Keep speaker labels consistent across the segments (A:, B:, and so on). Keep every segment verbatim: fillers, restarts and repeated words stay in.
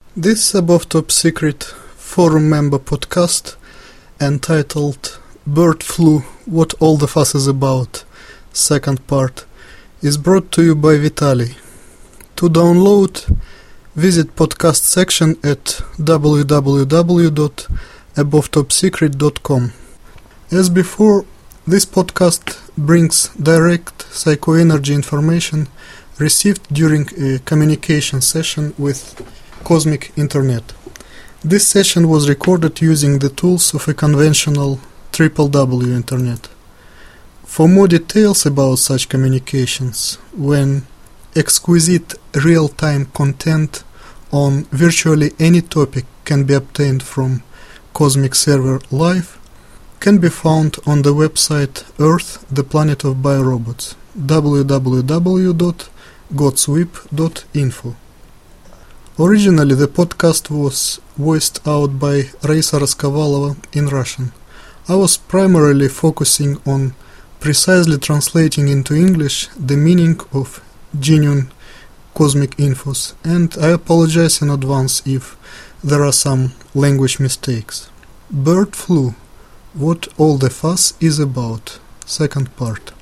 A: This Above Top Secret forum member podcast entitled Bird Flu, What All the Fuss Is About, second part, is brought to you by Vitaly. To download, visit podcast section at w w w dot above top secret dot com. As before, this podcast brings direct psychoenergy information received during a communication session with Cosmic Internet. This session was recorded using the tools of a conventional triple W Internet. For more details about such communications, when exquisite real-time content on virtually any topic can be obtained from Cosmic Server Live, can be found on the website Earth, the Planet of Biorobots, w w w dot godsweep dot info. Originally, the podcast was voiced out by Raisa Raskovalova in Russian. I was primarily focusing on precisely translating into English the meaning of genuine cosmic infos, and I apologize in advance if there are some language mistakes. Bird Flu, What All the Fuss Is About, second part.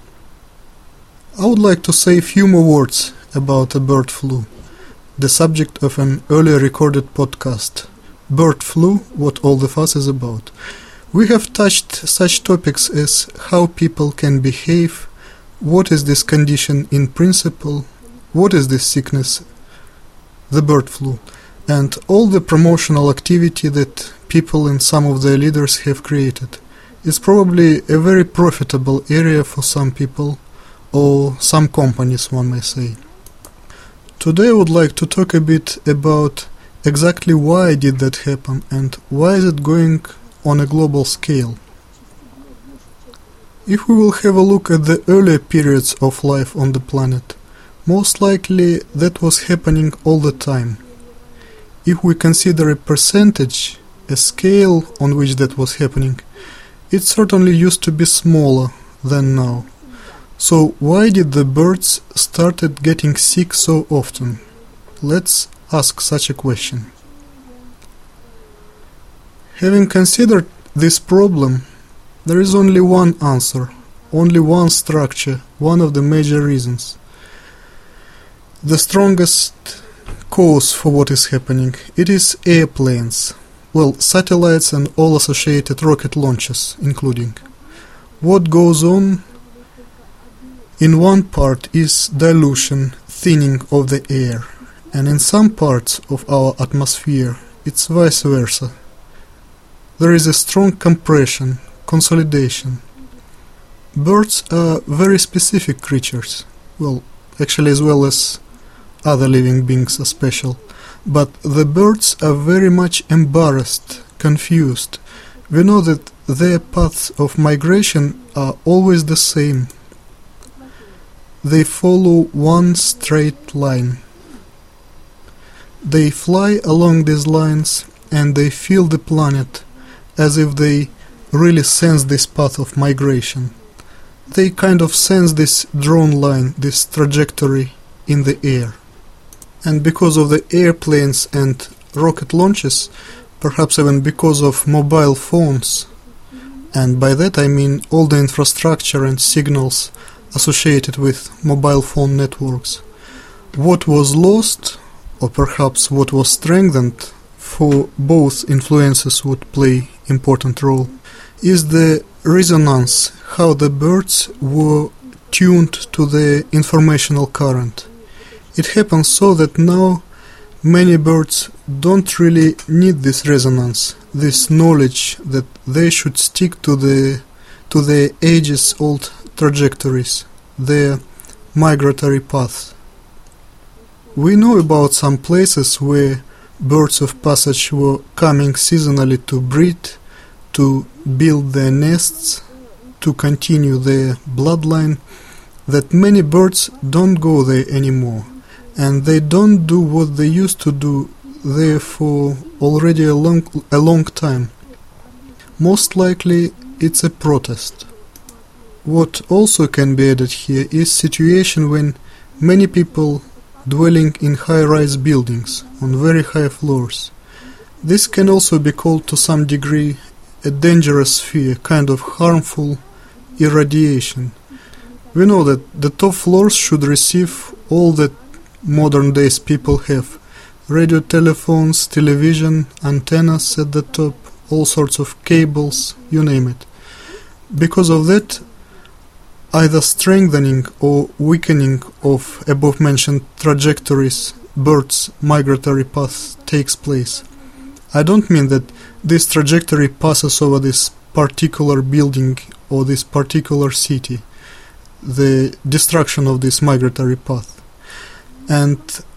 A: I would like to say a few more words about a bird flu, the subject of an earlier recorded podcast, Bird Flu, What All the Fuss Is About. We have touched such topics as how people can behave, what is this condition in principle, what is this sickness, the bird flu, and all the promotional activity that people and some of their leaders have created. It's probably a very profitable area for some people, or some companies, one may say. Today I would like to talk a bit about exactly why did that happen and why is it going on a global scale. If we will have a look at the earlier periods of life on the planet, most likely that was happening all the time. If we consider a percentage, a scale on which that was happening, it certainly used to be smaller than now. So why did the birds started getting sick so often? Let's ask such a question. Having considered this problem, there is only one answer, only one structure, one of the major reasons. The strongest cause for what is happening, it is airplanes, well, satellites and all associated rocket launches including. What goes on in one part is dilution, thinning of the air, and in some parts of our atmosphere it's vice versa. There is a strong compression, consolidation. Birds are very specific creatures, well, actually as well as other living beings are special, but the birds are very much embarrassed, confused. We know that their paths of migration are always the same. They follow one straight line. They fly along these lines and they feel the planet as if they really sense this path of migration. They kind of sense this drawn line, this trajectory in the air. And because of the airplanes and rocket launches, perhaps even because of mobile phones, and by that I mean all the infrastructure and signals associated with mobile phone networks, what was lost, or perhaps what was strengthened, for both influences would play important role, is the resonance, how the birds were tuned to the informational current. It happens so that now many birds don't really need this resonance, this knowledge that they should stick to the to their ages-old trajectories, their migratory paths. We know about some places where birds of passage were coming seasonally to breed, to build their nests, to continue their bloodline, that many birds don't go there anymore, and they don't do what they used to do there for already a long, a long time. Most likely it's a protest. What also can be added here is situation when many people dwelling in high-rise buildings on very high floors. This can also be called to some degree a dangerous fear, kind of harmful irradiation. We know that the top floors should receive all that modern days people have: radio, telephones, television, antennas at the top, all sorts of cables, you name it. Because of that, either strengthening or weakening of above-mentioned trajectories, birds' migratory path takes place. I don't mean that this trajectory passes over this particular building or this particular city, the destruction of this migratory path, and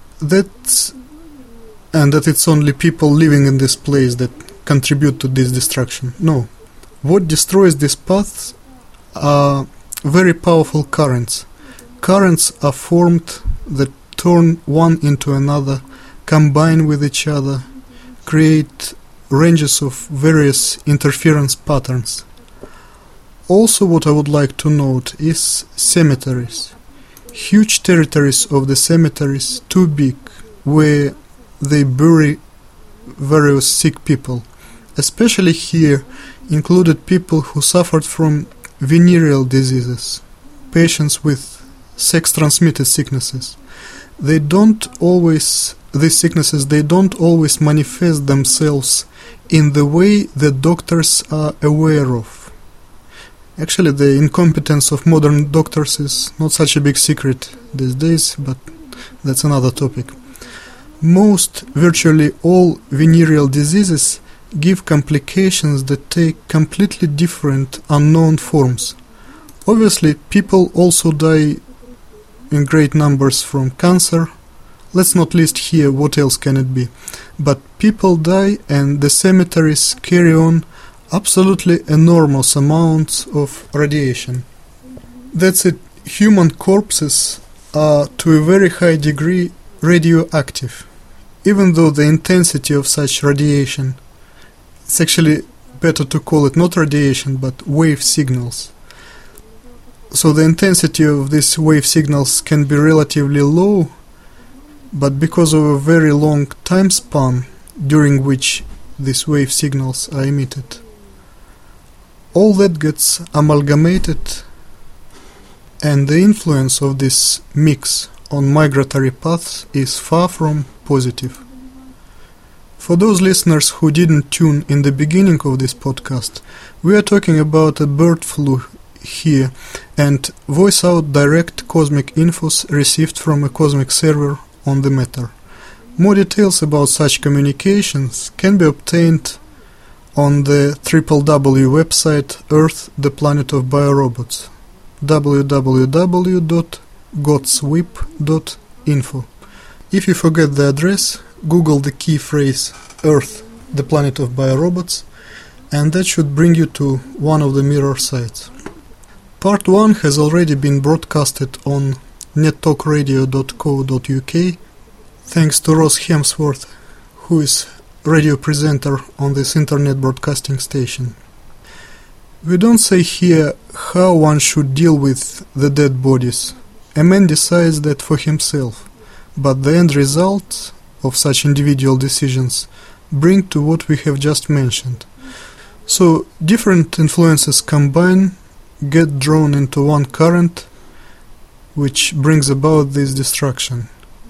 A: that and that it's only people living in this place that contribute to this destruction. No, what destroys this path are very powerful currents. Currents are formed that turn one into another, combine with each other, create ranges of various interference patterns. Also, what I would like to note is cemeteries. Huge territories of the cemeteries, too big, where they bury various sick people. Especially here included people who suffered from venereal diseases, patients with sex-transmitted sicknesses. They don't always, these sicknesses, they don't always manifest themselves in the way that doctors are aware of. Actually, the incompetence of modern doctors is not such a big secret these days, but that's another topic. Most, virtually all venereal diseases give complications that take completely different, unknown forms. Obviously, people also die in great numbers from cancer. Let's not list here what else can it be. But people die and the cemeteries carry on absolutely enormous amounts of radiation. That's it. Human corpses are to a very high degree radioactive. Even though the intensity of such radiation, it's actually better to call it not radiation but wave signals. So the intensity of these wave signals can be relatively low, but because of a very long time span during which these wave signals are emitted, all that gets amalgamated, and the influence of this mix on migratory paths is far from positive. For those listeners who didn't tune in the beginning of this podcast, we are talking about a bird flu here and voice out direct cosmic infos received from a cosmic server on the matter. More details about such communications can be obtained on the w w w website Earth, the Planet of Biorobots, w w w dot godsweep dot info. If you forget the address, Google the key phrase Earth, the Planet of Biorobots, and that should bring you to one of the mirror sites. Part one has already been broadcasted on nettalk radio dot co dot u k, thanks to Ross Hemsworth, who is radio presenter on this internet broadcasting station. We don't say here how one should deal with the dead bodies. A man decides that for himself, but the end result of such individual decisions bring to what we have just mentioned. So different influences combine, get drawn into one current, which brings about this destruction.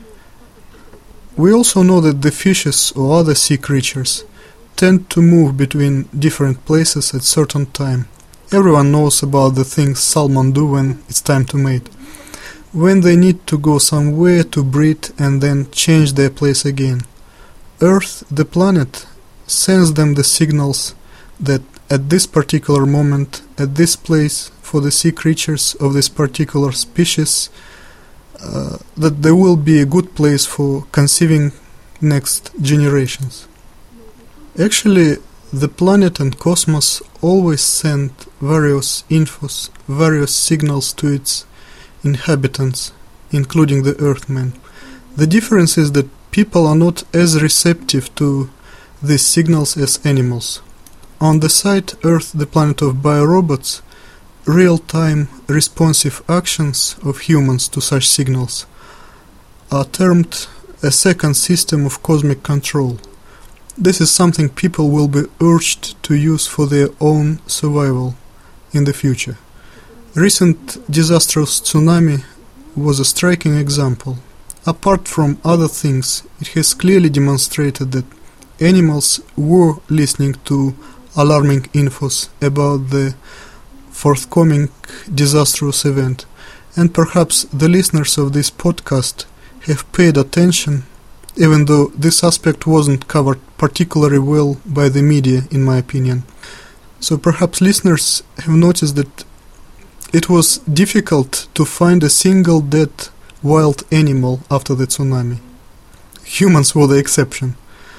A: We also know that the fishes or other sea creatures tend to move between different places at certain time. Everyone knows about the things salmon do when it's time to mate, when they need to go somewhere to breed and then change their place again. Earth, the planet, sends them the signals that at this particular moment, at this place, for the sea creatures of this particular species, uh, that there will be a good place for conceiving next generations. Actually, the planet and cosmos always send various infos, various signals to its inhabitants, including the Earthmen. The difference is that people are not as receptive to these signals as animals. On the site Earth, the Planet of Biorobots, real-time responsive actions of humans to such signals are termed a second system of cosmic control. This is something people will be urged to use for their own survival in the future. Recent disastrous tsunami was a striking example. Apart from other things, it has clearly demonstrated that animals were listening to alarming infos about the forthcoming disastrous event, and perhaps the listeners of this podcast have paid attention, even though this aspect wasn't covered particularly well by the media, in my opinion. So perhaps listeners have noticed that it was difficult to find a single dead wild animal after the tsunami. Humans were the exception.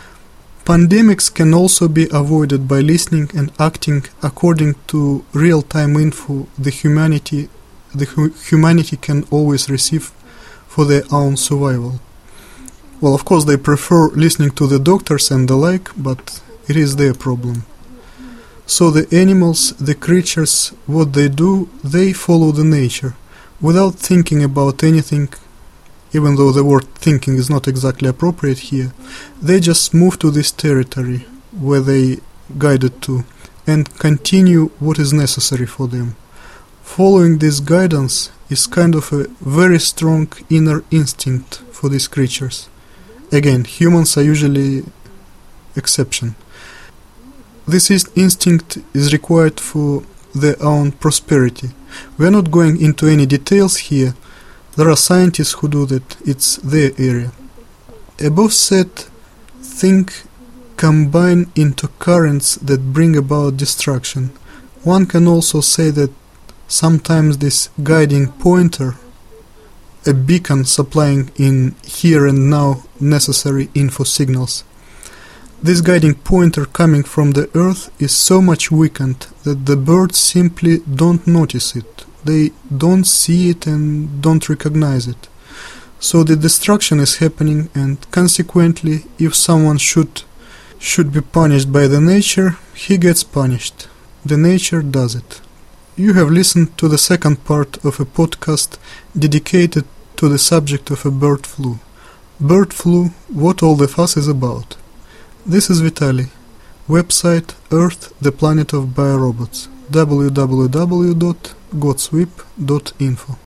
A: Pandemics can also be avoided by listening and acting according to real-time info the humanity the hu- humanity can always receive for their own survival. Well, of course, they prefer listening to the doctors and the like, but it is their problem. So the animals, the creatures, what they do, they follow the nature, without thinking about anything, even though the word thinking is not exactly appropriate here. They just move to this territory where they guided to, and continue what is necessary for them. Following this guidance is kind of a very strong inner instinct for these creatures. Again, humans are usually exception. This is instinct is required for their own prosperity. We are not going into any details here. There are scientists who do that. It's their area. Above said thing combine into currents that bring about destruction. One can also say that sometimes this guiding pointer, a beacon supplying in here and now necessary info signals, this guiding pointer coming from the earth is so much weakened that the birds simply don't notice it. They don't see it and don't recognize it. So the destruction is happening, and consequently, if someone should should be punished by the nature, he gets punished. The nature does it. You have listened to the second part of a podcast dedicated to the subject of a bird flu. Bird flu, what all the fuss is about. This is Vitaly. Website Earth, the Planet of Biorobots. w w w dot godsweep dot info